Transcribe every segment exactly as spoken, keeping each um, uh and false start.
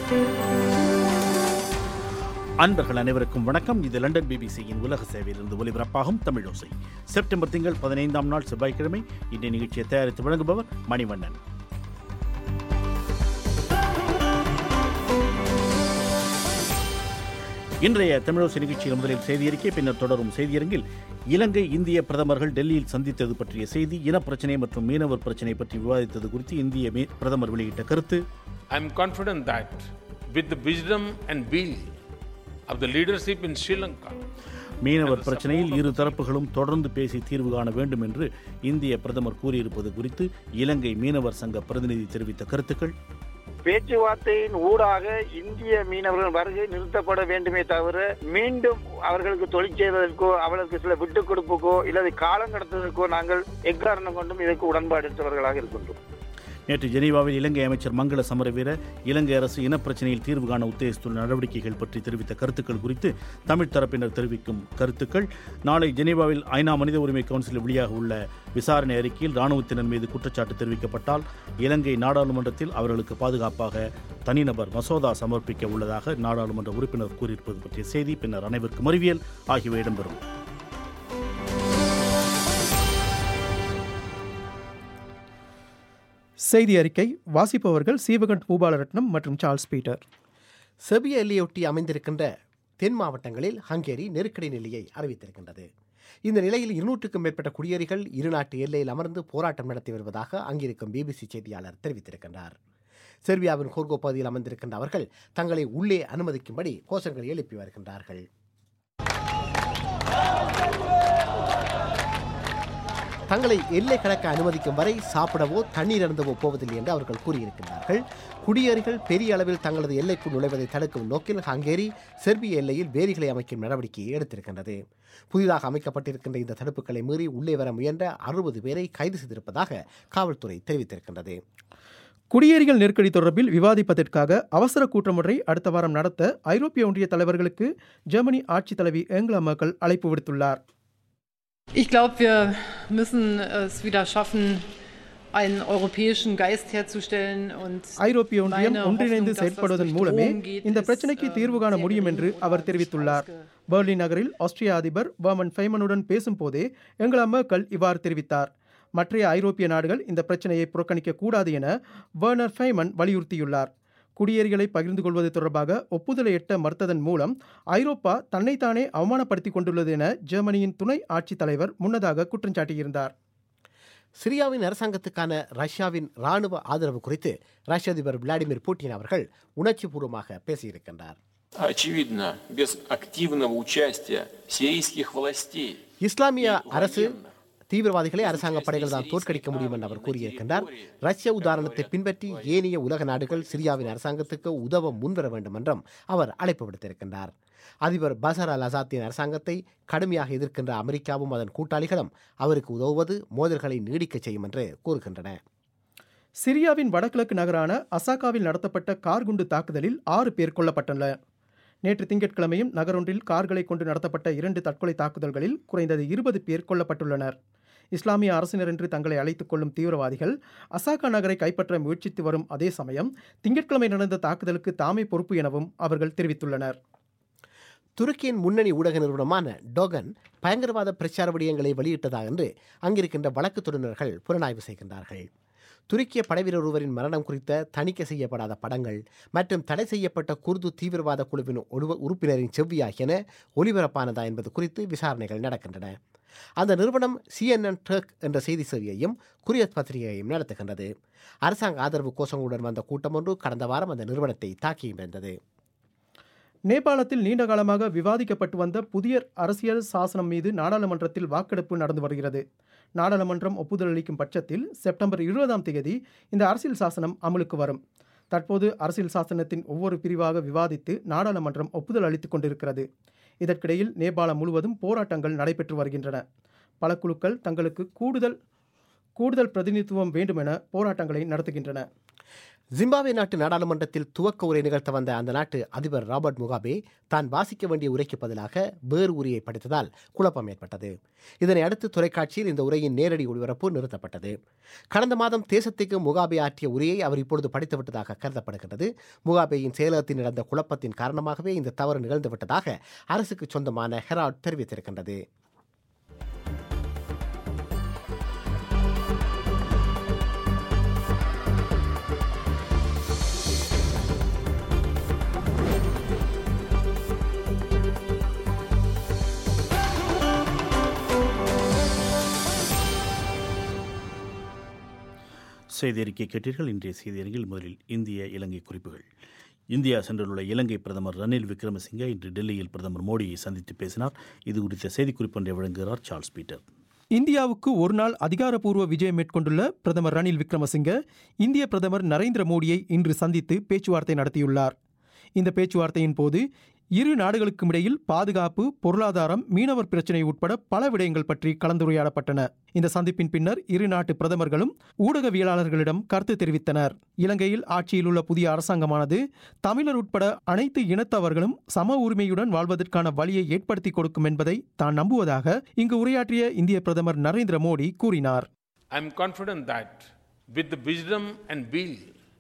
அன்பர்கள் அனைவருக்கும் வணக்கம். இது லண்டன் பிபிசியின் உலக சேவையிலிருந்து ஒலிபரப்பாகும் தமிழோசை. செப்டம்பர் திங்கள் பதினைந்தாம் நாள் செவ்வாய்க்கிழமை. இன்றைய நிகழ்ச்சியை தயாரித்து வழங்குபவர் மணிவண்ணன். இன்றைய தமிழோசை நிகழ்ச்சியில் முதலில் செய்தியறிக்கை, பின்னர் தொடரும் செய்தியரங்கில் இலங்கை இந்திய பிரதமர்கள் டெல்லியில் சந்தித்தது பற்றிய செய்தி, இனப்பிரச்சினை மற்றும் மீனவர் பிரச்சினை பற்றி விவாதித்தது குறித்து இந்திய பிரதமர் வெளியிட்ட கருத்து. I am confident that with the wisdom and will of the leadership in Sri Lanka, மீனவர் பிரச்சனையில் இரு தரப்புகளும் தொடர்ந்து பேசி தீர்வு காண வேண்டும் என்று இந்திய பிரதமர் கூறியிருப்பது குறித்து இலங்கை மீனவர் சங்க பிரதிநிதி தெரிவித்த கருத்துக்கள். பேச்சுவார்த்தையின் ஊடாக இந்திய மீனவர்கள் வருகை நிறுத்தப்பட வேண்டுமே தவிர மீண்டும் அவர்களுக்கு தொழில் செய்வதற்கோ அவர்களுக்கு சில விட்டுக் கொடுப்புக்கோ இல்லது காலம் கடத்துவதற்கோ நாங்கள் எக்காரணம் கொண்டும் இதற்கு உடன்பாடற்றவர்களாக இருக்கின்றோம். நேற்று ஜெனீவாவில் இலங்கை அமைச்சர் மங்கள சமரவீர இலங்கை அரசு இனப்பிரச்சனையில் தீர்வு காண உத்தேசித்துள்ள நடவடிக்கைகள் பற்றி தெரிவித்த கருத்துக்கள் குறித்து தமிழ் தரப்பினர் தெரிவிக்கும் கருத்துக்கள். நாளை ஜெனீவாவில் ஐநா மனித உரிமை கவுன்சிலில் வெளியாக உள்ள விசாரணை அறிக்கையில் இராணுவத்தினர் மீது குற்றச்சாட்டு தெரிவிக்கப்பட்டால் இலங்கை நாடாளுமன்றத்தில் அவர்களுக்கு பாதுகாப்பாக தனிநபர் மசோதா சமர்ப்பிக்க உள்ளதாக நாடாளுமன்ற உறுப்பினர் கூறியிருப்பது பற்றிய செய்தி, பின்னர் அனைவருக்கும் அறிவியல் ஆகியவை இடம்பெறும். செய்தி அறிக்கை வாசிப்பவர்கள் சீவகண்ட் பூபாலரட்னம் மற்றும் சார்ல்ஸ் பீட்டர். செர்பிய எல்லையொட்டி அமைந்திருக்கின்ற தென் மாவட்டங்களில் ஹங்கேரி நெருக்கடி நிலையை அறிவித்திருக்கின்றது. இந்த நிலையில் இருநூற்றுக்கும் மேற்பட்ட குடியேறிகள் இருநாட்டு எல்லையில் அமர்ந்து போராட்டம் நடத்தி வருவதாக அங்கிருக்கும் பிபிசி செய்தியாளர் தெரிவித்திருக்கின்றார். செர்பியாவின் ஹோர்கோ பகுதியில் அமர்ந்திருக்கின்ற அவர்கள் தங்களை உள்ளே அனுமதிக்கும்படி கோஷங்களை எழுப்பி வருகின்றார்கள். தங்களை எல்லை கடக்க அனுமதிக்கும் வரை சாப்பிடவோ தண்ணீர் அருந்தவோ போவதில்லை என்று அவர்கள் கூறியிருக்கிறார்கள். குடியேறிகள் பெரிய அளவில் தங்களது எல்லைக்குள் நுழைவதை தடுக்கும் நோக்கில் ஹங்கேரி செர்பிய எல்லையில் வேலிகளை அமைக்கும் நடவடிக்கையை எடுத்திருக்கின்றது. புதிதாக அமைக்கப்பட்டிருக்கின்ற இந்த தடுப்புகளை மீறி உள்ளே வர முயன்ற அறுபது பேரை கைது செய்திருப்பதாக காவல்துறை தெரிவித்திருக்கின்றது. குடியேறிகள் நெருக்கடி தொடர்பில் விவாதிப்பதற்காக அவசர கூட்டம் ஒன்றை அடுத்த வாரம் நடத்த ஐரோப்பிய ஒன்றிய தலைவர்களுக்கு ஜெர்மனி ஆட்சித் தலைவி ஏங்கலா மெர்க்கல் அழைப்பு விடுத்துள்ளார். Ich glaube, wir müssen es wieder schaffen, einen europäischen Geist herzustellen und ஐரோப்பிய ஒன்றியம் ஒன்றிணைந்து செயற்படுவதன் மூலமே இந்த பிரச்சனைக்கு தீர்வு காண முடியும் என்று அவர் தெரிவித்துள்ளார். பெர்லின் நகரில் ஆஸ்திரிய அதிபர் வர்மன் ஃபைமனுடன் பேசும்போதே ஏங்கலா மெர்க்கல் இவ்வாறு தெரிவித்தார். மற்றைய ஐரோப்பிய நாடுகள் இந்த பிரச்சனையை புறக்கணிக்க கூடாது என வெர்னர் ஃபைமன் வலியுறுத்தியுள்ளார். குடியேறிகளை பகிர்ந்து கொள்வது தொடர்பாக ஒப்புதலை எட்ட மறுத்ததன் மூலம் ஐரோப்பா தன்னைத்தானே அவமானப்படுத்திக் கொண்டுள்ளது என ஜெர்மனியின் துணை ஆட்சித் தலைவர் முன்னதாக குற்றம் சாட்டியிருந்தார். சிரியாவின் அரசாங்கத்துக்கான ரஷ்யாவின் ராணுவ ஆதரவு குறித்து ரஷ்ய அதிபர் விளாடிமிர் புட்டின் அவர்கள் உணர்ச்சி பூர்வமாக பேசியிருக்கின்றார். இஸ்லாமிய அரசு தீவிரவாதிகளை அரசாங்க படைகள் தான் தோற்கடிக்க முடியும் என்று அவர் கூறியிருக்கின்றார். ரஷ்ய உதாரணத்தை பின்பற்றி ஏனைய உலக நாடுகள் சிரியாவின் அரசாங்கத்துக்கு உதவ முன்வர வேண்டும் என்றும் அவர் அழைப்பு விடுத்திருக்கின்றார். அதிபர் பஷர் அல் அசாத்தின் அரசாங்கத்தை கடுமையாக எதிர்க்கின்ற அமெரிக்காவும் அதன் கூட்டாளிகளும் அவருக்கு உதவுவது மோதல்களை நீடிக்க செய்யும் என்று கூறுகின்றன. சிரியாவின் வடகிழக்கு நகரான அசாகாவில் நடத்தப்பட்ட கார் குண்டு தாக்குதலில் ஆறு பேர் கொல்லப்பட்டனர். நேற்று திங்கட்கிழமையும் நகரொன்றில் கார்களை கொண்டு நடத்தப்பட்ட இரண்டு தற்கொலை தாக்குதல்களில் குறைந்தது இருபது பேர் கொல்லப்பட்டுள்ளனர். இஸ்லாமிய அரசினர் என்று தங்களை அழைத்துக் கொள்ளும் தீவிரவாதிகள் அசாகா நகரை கைப்பற்ற முயற்சித்து வரும் அதே சமயம் திங்கட்கிழமை நடந்த தாக்குதலுக்கு தாமே பொறுப்பு எனவும் அவர்கள் தெரிவித்துள்ளனர். துருக்கியின் முன்னணி ஊடக நிறுவனமான டோகன் பயங்கரவாத பிரச்சார விடயங்களை வெளியிட்டதாக என்று அங்கிருக்கின்ற வழக்கு தொடுநர்கள் புலனாய்வு செய்கின்றார்கள். துருக்கிய படைவீரர் ஒருவரின் மரணம் குறித்த தணிக்கை செய்யப்படாத படங்கள் மற்றும் தடை செய்யப்பட்ட குர்து தீவிரவாத குழுவின் உறுப்பினரின் செவ்வி ஆகியன ஒலிபரப்பானதா என்பது குறித்து விசாரணைகள் நடக்கின்றன. அந்த நிறுவனம் சிஎன்என் டர்க் என்ற செய்தி சேவையையும் குரியத் பத்திரிகையையும் நடத்துகின்றது. அரசாங்க ஆதரவு கோஷங்களுடன் வந்த கூட்டம் ஒன்று கடந்த வாரம் அந்த நிறுவனத்தை தாக்கியிருந்தது. நேபாளத்தில் நீண்ட காலமாக விவாதிக்கப்பட்டு வந்த புதிய அரசியல் சாசனம் மீது நாடாளுமன்றத்தில் வாக்கெடுப்பு நடந்து வருகிறது. நாடாளுமன்றம் ஒப்புதல் அளிக்கும் பட்சத்தில் செப்டம்பர் இருபதாம் தேதி இந்த அரசியல் சாசனம் அமலுக்கு வரும். தற்போது அரசியல் சாசனத்தின் ஒவ்வொரு பிரிவாக விவாதித்து நாடாளுமன்றம் ஒப்புதல் அளித்துக் கொண்டிருக்கிறது. இதற்கிடையில் நேபாளம் முழுவதும் போராட்டங்கள் நடைபெற்று வருகின்றன. பல குழுக்கள் தங்களுக்கு கூடுதல் கூடுதல் பிரதிநிதித்துவம் வேண்டும் என போராட்டங்களை நடத்துகின்றன. ஜிம்பாப்வே நாட்டு நாடாளுமன்றத்தில் துவக்க உரை நிகழ்த்த வந்த அந்த நாட்டு அதிபர் ராபர்ட் முகாபே தான் வாசிக்க வேண்டிய உரைக்கு பதிலாக வேறு உரையை படித்ததால் குழப்பம் ஏற்பட்டது. இதனை அடுத்து தொலைக்காட்சியில் இந்த உரையின் நேரடி ஒளிபரப்பு நிறுத்தப்பட்டது. கடந்த மாதம் தேசத்துக்கு முகாபே ஆற்றிய உரையை அவர் இப்பொழுது படித்துவிட்டதாக கருதப்படுகின்றது. முகாபேயின் செயலகத்தில் நடந்த குழப்பத்தின் காரணமாகவே இந்த தவறு நிகழ்ந்துவிட்டதாக அரசுக்கு சொந்தமான ஹெரால்ட் தெரிவித்திருக்கின்றது. செய்தி அறிக்கை கேட்டீர்கள். இன்றைய செய்தி அறிக்கையில் முதலில் இந்திய இலங்கை குறிப்புகள். இந்தியா சென்றுள்ள இலங்கை பிரதமர் ரணில் விக்ரமசிங்கே இன்று டெல்லியில் பிரதமர் மோடியை சந்தித்து பேசினார். இது குறித்த செய்திக்குறிப்பு ஒன்றை வழங்குகிறார் சார்ல்ஸ் பீட்டர். இந்தியாவுக்கு ஒருநாள் அதிகாரப்பூர்வ விஜயம் மேற்கொண்டுள்ள பிரதமர் ரணில் விக்ரமசிங்கே இந்திய பிரதமர் நரேந்திர மோடியை இன்று சந்தித்து பேச்சுவார்த்தை நடத்தியுள்ளார். இந்த பேச்சுவார்த்தையின் போது இரு நாடுகளுக்கும் இடையில் பாதுகாப்பு, பொருளாதாரம், மீனவர் பிரச்சினை உட்பட பல விடயங்கள் பற்றி கலந்துரையாடப்பட்டன. இந்த சந்திப்பின் பின்னர் இரு நாட்டு பிரதமர்களும் ஊடகவியலாளர்களிடம் கருத்து தெரிவித்தனர். இலங்கையில் ஆட்சியில் உள்ள புதிய அரசாங்கமானது தமிழர் உட்பட அனைத்து இனத்தவர்களும் சம உரிமையுடன் வாழ்வதற்கான வழியை ஏற்படுத்தி கொடுக்கும் என்பதை தான் நம்புவதாக இங்கு உரையாற்றிய இந்திய பிரதமர் நரேந்திர மோடி கூறினார். I am confident that with the wisdom and will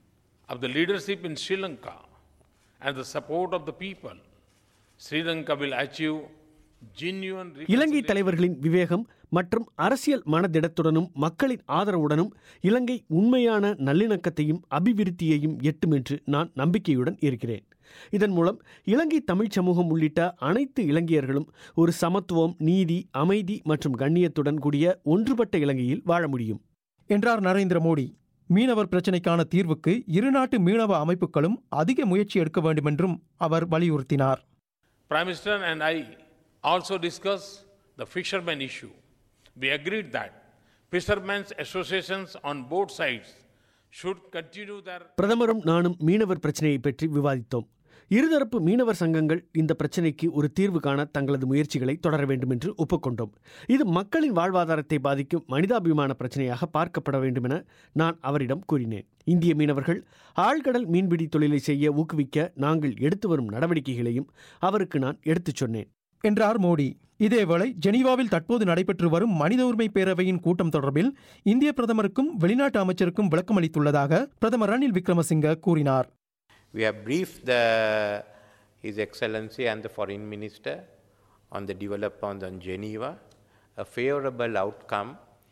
of the leadership in Sri Lanka and the support of the people, Sri Lanka will achieve genuine reconciliation. இலங்கை தலைவர்களின் விவேகம் மற்றும் அரசியல் மனதிடத்துடனும் மக்களின் ஆதரவுடனும் இலங்கை உண்மையான நல்லிணக்கத்தையும் அபிவிருத்தியையும் எட்டும் என்று நான் நம்பிக்கையுடன் இருக்கிறேன். இதன் மூலம் இலங்கை தமிழ் சமூகம் உள்ளிட்ட அனைத்து இலங்கையர்களும் ஒரு சமத்துவம், நீதி, அமைதி மற்றும் கண்ணியத்துடன் கூடிய ஒன்றுபட்ட இலங்கையில் வாழ முடியும் என்றார் நரேந்திர மோடி. மீனவர் பிரச்சினைக்கான தீர்வுக்கு இருநாட்டு மீனவ அமைப்புகளும் அதிக முயற்சி எடுக்க வேண்டும் என்றும் அவர் வலியுறுத்தினார். Prime Minister and I also discussed the fishermen issue. We agreed that fishermen's associations on both sides should continue their... பிரதமரும் நானும் மீனவர் பிரச்சனையை பற்றி விவாதித்தோம். இருதரப்பு மீனவர் சங்கங்கள் இந்த பிரச்சினைக்கு ஒரு தீர்வு காண தங்களது முயற்சிகளை தொடர வேண்டும் என்று ஒப்புக்கொண்டோம். இது மக்களின் வாழ்வாதாரத்தை பாதிக்கும் மனிதாபிமான பிரச்சனையாக பார்க்கப்பட வேண்டும் என நான் அவரிடம் கூறினேன். இந்திய மீனவர்கள் ஆழ்கடல் மீன்பிடி தொழிலை செய்ய ஊக்குவிக்க நாங்கள் எடுத்து வரும் நடவடிக்கைகளையும் அவருக்கு நான் எடுத்துச் சொன்னேன் என்றார் மோடி. இதேவேளை ஜெனீவாவில் தற்போது நடைபெற்று வரும் மனித உரிமை பேரவையின் கூட்டம் தொடர்பில் இந்திய பிரதமருக்கும் வெளிநாட்டு அமைச்சருக்கும் விளக்கமளித்துள்ளதாக பிரதமர் ரணில் விக்ரமசிங்கே கூறினார். We have briefed the, His Excellency and the Foreign Minister on the development on Geneva, a favorable outcome.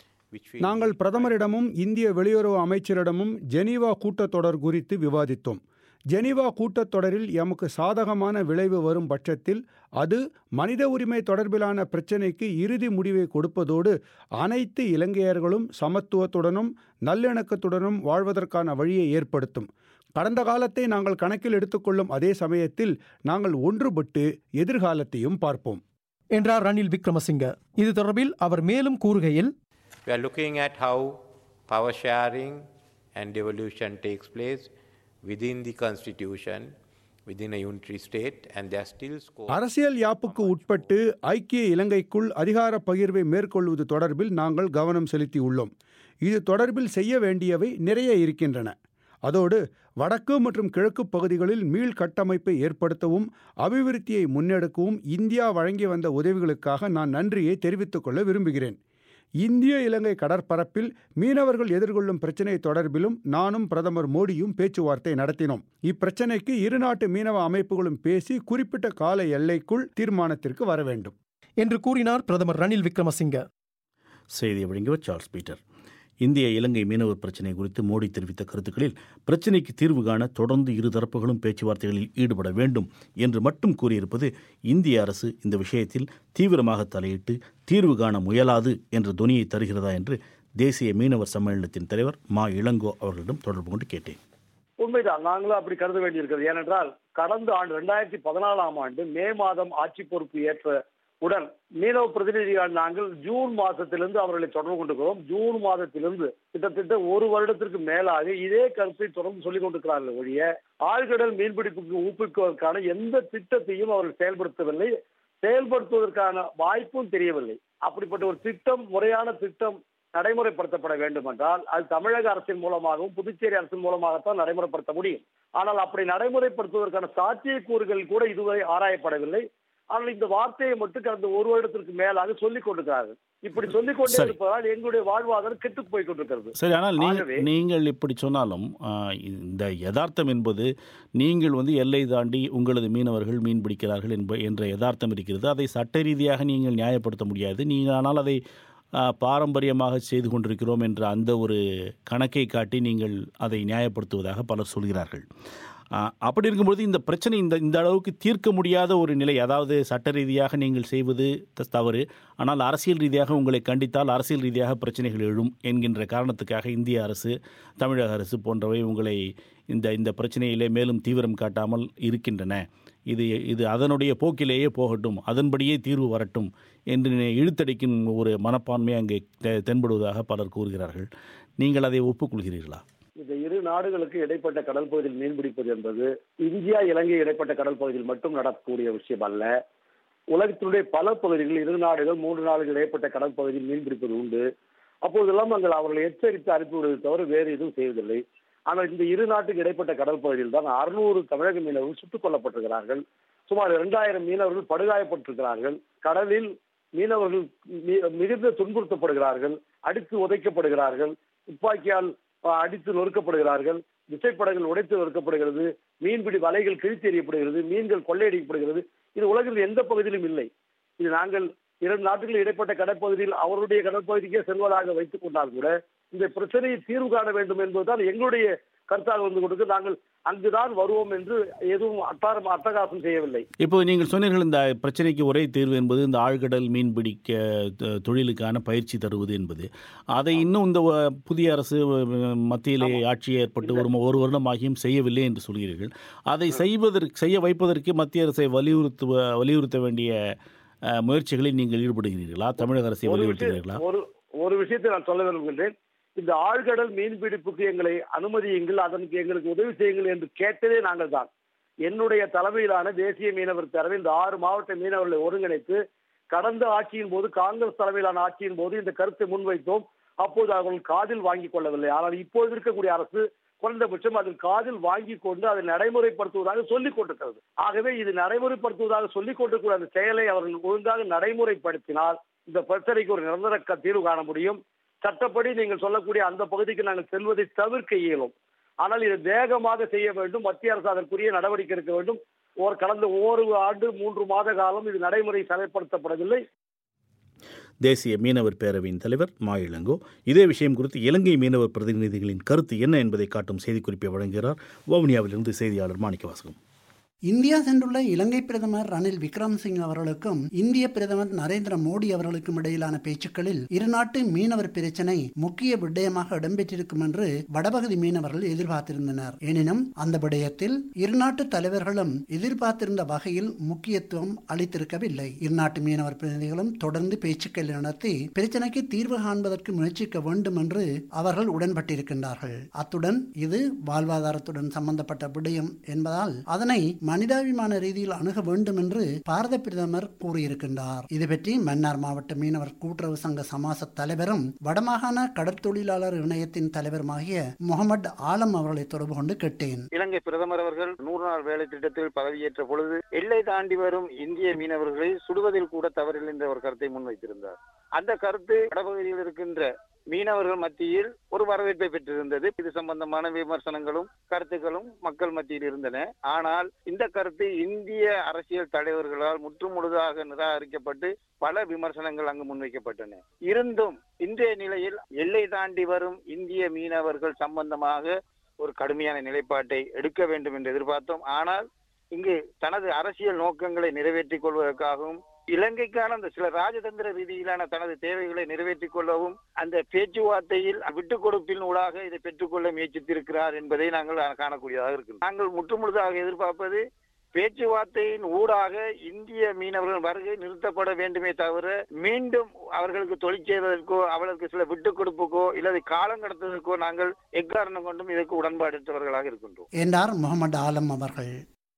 நாங்கள் பிரதமரிடமும் இந்திய வெளியுறவு அமைச்சரிடமும் ஜெனீவா கூட்டத்தொடர் குறித்து விவாதித்தோம். ஜெனீவா கூட்டத்தொடரில் எமக்கு சாதகமான விளைவு வரும் பட்சத்தில் அது மனித உரிமை தொடர்பிலான பிரச்சினைக்கு இறுதி முடிவை கொடுப்பதோடு அனைத்து இலங்கையர்களும் சமத்துவத்துடனும் நல்லிணக்கத்துடனும் வாழ்வதற்கான வழியை ஏற்படுத்தும். கடந்த காலத்தை நாங்கள் கணக்கில் எடுத்துக்கொள்ளும் அதே சமயத்தில் நாங்கள் ஒன்றுபட்டு எதிர்காலத்தையும் பார்ப்போம் என்றார் ரணில் விக்ரமசிங்கே. இது தொடர்பில் அவர் மேலும் கூறுகையில், We are looking at how power sharing and devolution takes place within the constitution, within a unitary state, and there are still scope. அரசியல் யாப்புக்கு உட்பட்டு ஐக்கிய இலங்கைக்குள் அதிகார பகிர்வை மேற்கொள்வது தொடர்பில் நாங்கள் கவனம் செலுத்தியுள்ளோம். இது தொடர்பில் செய்ய வேண்டியவை நிறைய இருக்கின்றன. அதோடு வடக்கு மற்றும் கிழக்கு பகுதிகளில் மீள் கட்டமைப்பை ஏற்படுத்தவும் அபிவிருத்தியை முன்னெடுக்கவும் இந்தியா வழங்கி வந்த உதவிகளுக்காக நான் நன்றியை தெரிவித்துக் கொள்ள விரும்புகிறேன். இந்திய இலங்கை கடற்பரப்பில் மீனவர்கள் எதிர்கொள்ளும் பிரச்சினை தொடர்பிலும் நானும் பிரதமர் மோடியும் பேச்சுவார்த்தை நடத்தினோம். இப்பிரச்சினைக்கு இருநாட்டு மீனவ அமைப்புகளும் பேசி குறிப்பிட்ட கால எல்லைக்குள் தீர்மானத்திற்கு வர வேண்டும் என்று கூறினார் பிரதமர் ரணில் விக்ரமசிங்கே. செய்தியை வழங்கியவர் சார்ல்ஸ் பீட்டர். இந்திய இலங்கை மீனவர் பிரச்சினை குறித்து மோடி தெரிவித்த கருத்துக்களில் பிரச்சினைக்கு தீர்வு காண தொடர்ந்து இருதரப்புகளும் பேச்சுவார்த்தைகளில் ஈடுபட வேண்டும் என்று மட்டும் கூறியிருப்பது இந்திய அரசு இந்த விஷயத்தில் தீவிரமாக தலையிட்டு தீர்வு காண முயலாது என்ற தொனியை தருகிறதா என்று தேசிய மீனவர் சம்மேளனத்தின் தலைவர் மா இளங்கோ அவர்களிடம் தொடர்பு கொண்டு கேட்டேன். உண்மைதான், நாங்களும் அப்படி கருத வேண்டியிருக்கிறது. ஏனென்றால் கடந்த ஆண்டு இரண்டாயிரத்தி பதினாலாம் ஆண்டு மே மாதம் ஆட்சி பொறுப்பு ஏற்ற உடன் மீனவ பிரதிநிதிகள் நாங்கள் ஜூன் மாதத்திலிருந்து அவர்களை தொடர்பு கொண்டிருக்கிறோம். ஜூன் மாதத்திலிருந்து கிட்டத்தட்ட ஒரு வருடத்திற்கு மேலாக இதே கருத்தை தொடர்ந்து சொல்லிக் கொண்டிருக்கிறார்கள் ஒழிய ஆழ்கடல் மீன்பிடிப்புக்கு ஊக்குவிப்பதற்கான எந்த திட்டத்தையும் அவர்கள் செயல்படுத்தவில்லை, செயல்படுத்துவதற்கான வாய்ப்பும் தெரியவில்லை. அப்படிப்பட்ட ஒரு திட்டம், முறையான திட்டம் நடைமுறைப்படுத்தப்பட வேண்டும் என்றால் அது தமிழக அரசின் மூலமாகவும் புதுச்சேரி அரசின் மூலமாகத்தான் நடைமுறைப்படுத்த முடியும். ஆனால் அப்படி நடைமுறைப்படுத்துவதற்கான சாத்தியக்கூறுகள் கூட இதுவரை ஆராயப்படவில்லை. ஆனால் இந்த வார்த்தையை மட்டும் கடந்த ஒரு வருடத்திற்கு மேலாக சொல்லிக் கொண்டிருக்கிறார்கள். இப்படி சொல்லிக் கொண்டே இருப்பதால் எங்களுடைய வாழ்வாதாரம் கெட்டு போய் கொண்டிருக்கிறது. சரி, ஆனால் நீங்கள் நீங்கள் இப்படி சொன்னாலும் இந்த யதார்த்தம் என்பது நீங்கள் வந்து எல்லை தாண்டி உங்களது மீனவர்கள் மீன் பிடிக்கிறார்கள் என்ப என்ற யதார்த்தம் இருக்கிறது. அதை சட்ட ரீதியாக நீங்கள் நியாயப்படுத்த முடியாது. நீங்கள் ஆனால் அதை பாரம்பரியமாக செய்து கொண்டிருக்கிறோம் என்ற அந்த ஒரு கணக்கை காட்டி நீங்கள் அதை நியாயப்படுத்துவதாக பலர் சொல்கிறார்கள். அப்படி இருக்கும்போது இந்த பிரச்சனை இந்த இந்த அளவுக்கு தீர்க்க முடியாத ஒரு நிலை, அதாவது சட்ட ரீதியாக நீங்கள் செய்வது தவறு, ஆனால் அரசியல் ரீதியாக உங்களை கண்டித்தால் அரசியல் ரீதியாக பிரச்சனைகள் எழும் என்கின்ற காரணத்துக்காக இந்திய அரசு, தமிழக அரசு போன்றவை உங்களை இந்த இந்த பிரச்சனையிலே மேலும் தீவிரம் காட்டாமல் இருக்கின்றன. இது இது அதனுடைய போக்கிலேயே போகட்டும், அதன்படியே தீர்வு வரட்டும் என்று இழுத்தடிக்கும் ஒரு மனப்பான்மை அங்கே தென்படுவதாக பலர் கூறுகிறார்கள். நீங்கள் அதை ஒப்புக்கொள்கிறீர்களா? இந்த இரு நாடுகளுக்கு இடைப்பட்ட கடல் பகுதியில் மீன்பிடிப்பது என்பது இந்தியா இலங்கை இடைப்பட்ட கடல் பகுதியில் மட்டும் நடக்கக்கூடிய விஷயம் அல்ல. உலகத்தினுடைய பல பகுதிகளில் இரு நாடுகள் மூன்று நாடுகள் இடைப்பட்ட கடல் பகுதியில் மீன்பிடிப்பது உண்டு. அப்போதெல்லாம் நாங்கள் அவர்களை எச்சரித்து அனுப்பிவிடுவதை தவிர வேறு எதுவும் செய்வதில்லை. ஆனால் இந்த இரு நாட்டுக்கு இடைப்பட்ட கடல் பகுதியில் தான் அறுநூறு தமிழக மீனவர்கள் சுட்டுக் கொல்லப்பட்டிருக்கிறார்கள். சுமார் இரண்டாயிரம் மீனவர்கள் படுகாயப்பட்டிருக்கிறார்கள். கடலில் மீனவர்கள் மிகுந்த துன்புறுத்தப்படுகிறார்கள், அடித்து உதைக்கப்படுகிறார்கள், துப்பாக்கியால் அடித்து நொறுக்கப்படுகிறார்கள், விசைப்படங்கள் உடைத்து நொறுக்கப்படுகிறது, மீன்பிடி வலைகள் கிழித்து எறியப்படுகிறது, மீன்கள் கொள்ளையடிக்கப்படுகிறது. இது உலகில் எந்த பகுதியிலும் இல்லை. இது நாங்கள் இரண்டு நாட்டுகள் இடைப்பட்ட கடற்பகுதியில் அவருடைய கடற்பகுதிக்கே செல்வதாக வைத்துக் கொண்டால் கூட இந்த பிரச்சனையை தீர்வு காண வேண்டும் என்பதுதான் எங்களுடைய கருத்தாக வந்து கொடுத்து நாங்கள் அங்குதான் வருவோம் என்று எதுவும் அட்டாரம் அட்டகாசம் செய்யவில்லை. இப்போ நீங்கள் சொன்னீர்கள் இந்த பிரச்சனைக்கு ஒரே தீர்வு என்பது இந்த ஆழ்கடல் மீன்பிடிக்க தொழிலுக்கான பயிற்சி தருவது என்பது. அதை இன்னும் இந்த புதிய அரசு மத்தியிலே ஆட்சி ஏற்பட்டு ஒரு ஒரு வருடமாகியும் செய்யவில்லை என்று சொல்கிறீர்கள். அதை செய்வதற்கு செய்ய வைப்பதற்கு மத்திய அரசை வலியுறுத்த வலியுறுத்த வேண்டிய முயற்சிகளில் நீங்கள் ஈடுபடுகிறீர்களா? தமிழக அரசை வலியுறுத்துகிறீர்களா? ஒரு ஒரு விஷயத்தை நான் சொல்ல விரும்புகின்றேன். இந்த ஆழ்கடல் மீன்பிடிப்புக்கு எங்களை அனுமதியுங்கள், அதற்கு எங்களுக்கு உதவி செய்யுங்கள் என்று கேட்டதே நாங்கள் தான். என்னுடைய தலைமையிலான தேசிய மீனவர் பேரவை இந்த ஆறு மாவட்ட மீனவர்களை ஒருங்கிணைத்து கடந்த ஆட்சியின் போது, காங்கிரஸ் தலைமையிலான ஆட்சியின் போது இந்த கருத்தை முன்வைத்தோம். அப்போது அவர்கள் காதில் வாங்கிக் கொள்ளவில்லை. ஆனால் இப்போது இருக்கக்கூடிய அரசு குறைந்தபட்சம் அதில் காதில் வாங்கி கொண்டு அதை நடைமுறைப்படுத்துவதாக சொல்லிக் கொண்டிருக்கிறது. ஆகவே இது நடைமுறைப்படுத்துவதாக சொல்லிக் கொண்டிருக்கிற அந்த செயலை அவர்கள் ஒழுங்காக நடைமுறைப்படுத்தினால் இந்த பிரச்சனைக்கு ஒரு நிரந்தர தீர்வு காண முடியும். சட்டப்படி நீங்கள் சொல்லக்கூடிய அந்த பகுதிக்கு நாங்கள் செல்வதை தவிர்க்க இயலும். ஆனால் இதை வேகமாக செய்ய வேண்டும். மத்திய அரசு அதற்குரிய நடவடிக்கை எடுக்க வேண்டும். ஒரு கடந்த ஒரு ஆண்டு மூன்று மாத காலம் இது நடைமுறை செயல்படுத்தப்படவில்லை. தேசிய மீனவர் பேரவையின் தலைவர் மா இளங்கோ இதே விஷயம் குறித்து இலங்கை மீனவர் பிரதிநிதிகளின் கருத்து என்ன என்பதை காட்டும் செய்திக்குறிப்பை வழங்குகிறார். வவுனியாவிலிருந்து செய்தியாளர் மாணிக்கவாசகம். இந்தியா சென்றுள்ள இலங்கை பிரதமர் ரணில் விக்ரமசிங்க அவர்களுக்கும் இந்திய பிரதமர் நரேந்திர மோடி அவர்களுக்கும் இடையிலான பேச்சுக்களில் இருநாட்டு மீனவர் பிரச்சினை முக்கிய விடயமாக இடம்பெற்றிருக்கும் என்று வடபகுதி மீனவர்கள் எதிர்பார்த்திருந்தனர். எனினும் அந்த விடயத்தில் இருநாட்டு தலைவர்களும் எதிர்பார்த்திருந்த வகையில் முக்கியத்துவம் அளித்திருக்கவில்லை. இருநாட்டு மீனவர் பிரதிநிதிகளும் தொடர்ந்து பேச்சுக்கள் நடத்தி பிரச்சினைக்கு தீர்வு காண்பதற்கு முயற்சிக்க வேண்டும் என்று அவர்கள் உடன்பட்டிருக்கின்றார்கள். அத்துடன் இது வாழ்வாதாரத்துடன் சம்பந்தப்பட்ட விடயம் என்பதால் அதனை மனிதாபிமான ரீதியில் அணுக வேண்டும் என்று பாரத பிரதமர் கூறியிருக்கின்றார். இது பற்றி மன்னார் மாவட்ட மீனவர் கூட்டுறவு சங்க சமாச தலைவரும் வடமாகாண கடற்தொழிலாளர் இணையத்தின் தலைவருமாகிய முகமது ஆலம் அவர்களை தொடர்பு கொண்டு கேட்டேன். இலங்கை பிரதமர் அவர்கள் நூறு நாள் வேலை திட்டத்தில் பதவியேற்ற பொழுது எல்லை தாண்டி வரும் இந்திய மீனவர்களை சுடுவதில் கூட தவறில்லை என்ற ஒரு கருத்தை முன்வைத்திருந்தார். அந்த கருத்து வடபகுதியில் இருக்கின்ற மீனவர்கள் மத்தியில் ஒரு வரவேற்பை பெற்றிருந்தது. இது சம்பந்தமான விமர்சனங்களும் கருத்துக்களும் மக்கள் மத்தியில் இருந்தன. ஆனால் இந்த கருத்து இந்திய அரசியல் தலைவர்களால் முற்றுமுழுதாக நிராகரிக்கப்பட்டு பல விமர்சனங்கள் அங்கு முன்வைக்கப்பட்டன. இருந்தும் இன்றைய நிலையில் எல்லை தாண்டி வரும் இந்திய மீனவர்கள் சம்பந்தமாக ஒரு கடுமையான நிலைப்பாட்டை எடுக்க வேண்டும் என்று எதிர்பார்த்தோம். ஆனால் இங்கு தனது அரசியல் நோக்கங்களை நிறைவேற்றிக் கொள்வதற்காகவும் இலங்கைக்கான அந்த சில ராஜதந்திர ரீதியிலான தனது தேவைகளை நிறைவேற்றிக் கொள்ளவும் அந்த பேச்சுவார்த்தையில் விட்டுக் கொடுப்பின் ஊடாக இதை பெற்றுக்கொள்ள முயற்சித்திருக்கிறார் என்பதை நாங்கள் காணக்கூடியதாக இருக்கிறோம். நாங்கள் முற்றுமுழுதாக எதிர்பார்ப்பது பேச்சுவார்த்தையின் ஊடாக இந்திய மீனவர்கள் வருகை நிறுத்தப்பட வேண்டுமே தவிர மீண்டும் அவர்களுக்கு தொழில் செய்வதற்கோ அவர்களுக்கு சில விட்டுக் கொடுப்புக்கோ இல்லது காலம் கடத்துவதற்கோ நாங்கள் எக்காரணம் கொண்டும் இதற்கு உடன்பாடற்றவர்களாக இருக்கின்றோம் என்றார் முகமது ஆலம் அவர்கள்.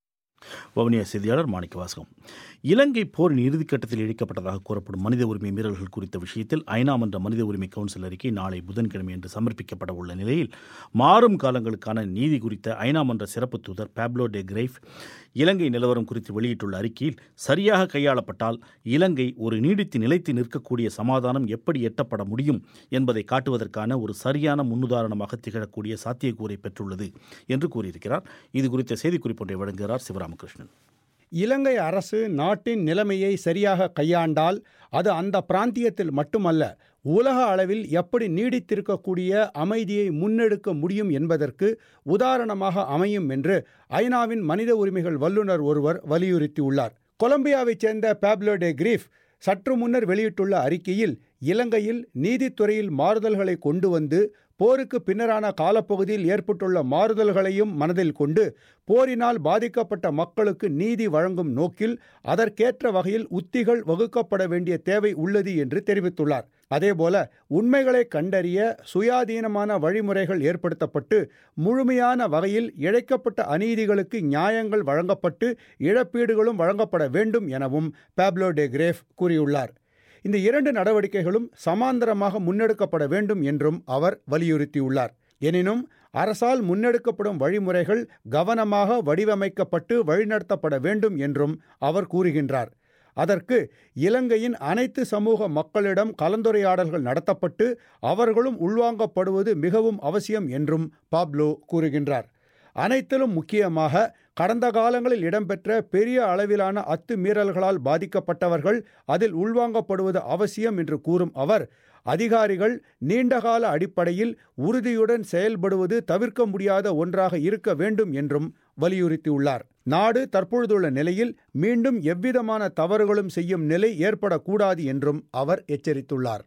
வவுனியா செய்தியாளர் மாணிக்கவாசகம். இலங்கை போரின் இறுதிக்கட்டத்தில் இழைக்கப்பட்டதாக கூறப்படும் மனித உரிமை மீறல்கள் குறித்த விஷயத்தில் ஐநா மன்ற மனித உரிமை கவுன்சில் அறிக்கை நாளை புதன்கிழமை என்று சமர்ப்பிக்கப்பட உள்ள நிலையில் மாறும் காலங்களுக்கான நீதி குறித்த ஐநா மன்ற சிறப்பு தூதர் பாப்லோ டே கிரைஃப் இலங்கை நிலவரம் குறித்து வெளியிட்டுள்ள அறிக்கையில் சரியாக கையாளப்பட்டால் இலங்கை ஒரு நீடித்து நிலைத்து நிற்கக்கூடிய சமாதானம் எப்படி எட்டப்பட முடியும் என்பதை காட்டுவதற்கான ஒரு சரியான முன்னுதாரணமாக திகழக்கூடிய சாத்தியக்கூறை பெற்றுள்ளது என்று கூறியிருக்கிறார். இது குறித்த செய்திக்குறிப்பு ஒன்றை வழங்குகிறார் சிவராமகிருஷ்ணன். இலங்கை அரசு நாட்டின் நிலைமையை சரியாக கையாண்டால் அது அந்த பிராந்தியத்தில் மட்டுமல்ல உலக அளவில் எப்படி நீடித்திருக்கக்கூடிய அமைதியை முன்னெடுக்க முடியும் என்பதற்கு உதாரணமாக அமையும் என்று ஐநாவின் மனித உரிமைகள் வல்லுநர் ஒருவர் வலியுறுத்தியுள்ளார். கொலம்பியாவைச் சேர்ந்த பாப்லோ டே கிரீஃப் சற்று முன்னர் வெளியிட்டுள்ள அறிக்கையில் இலங்கையில் நீதித்துறையில் மாறுதல்களை கொண்டு வந்து போருக்கு பின்னரான காலப்பகுதியில் ஏற்பட்டுள்ள மாறுதல்களையும் மனதில் கொண்டு போரினால் பாதிக்கப்பட்ட மக்களுக்கு நீதி வழங்கும் நோக்கில் அதற்கேற்ற வகையில் உத்திகள் வகுக்கப்பட வேண்டிய தேவை உள்ளது என்று தெரிவித்துள்ளார். அதேபோல உண்மைகளை கண்டறிய சுயாதீனமான வழிமுறைகள் ஏற்படுத்தப்பட்டு முழுமையான வகையில் இழைக்கப்பட்ட அநீதிகளுக்கு நியாயங்கள் வழங்கப்பட்டு இழப்பீடுகளும் வழங்கப்பட வேண்டும் எனவும் பாப்லோ டே கிரேஃப் கூறியுள்ளார். இந்த இரண்டு நடவடிக்கைகளும் சமாந்தரமாக முன்னெடுக்கப்பட வேண்டும் என்றும் அவர் வலியுறுத்தியுள்ளார். எனினும் அரசால் முன்னெடுக்கப்படும் வழிமுறைகள் கவனமாக வடிவமைக்கப்பட்டு வழிநடத்தப்பட வேண்டும் என்றும் அவர் கூறுகின்றார். அதற்கு இலங்கையின் அனைத்து சமூக மக்களிடம் கலந்துரையாடல்கள் நடத்தப்பட்டு அவர்களும் உள்வாங்கப்படுவது மிகவும் அவசியம் என்றும் பாப்லோ கூறுகின்றார். அனைத்திலும் முக்கியமாக கடந்த காலங்களில் இடம்பெற்ற பெரிய அளவிலான அத்துமீறல்களால் பாதிக்கப்பட்டவர்கள் அதில் உள்வாங்கப்படுவது அவசியம் என்று கூறும் அவர், அதிகாரிகள் நீண்டகால அடிப்படையில் உறுதியுடன் செயல்படுவது தவிர்க்க முடியாத ஒன்றாக இருக்க வேண்டும் என்றும் வலியுறுத்தியுள்ளார். நாடு தற்பொழுதுள்ள நிலையில் மீண்டும் எவ்விதமான தவறுகளும் செய்யும் நிலை ஏற்படக்கூடாது என்றும் அவர் எச்சரித்துள்ளார்.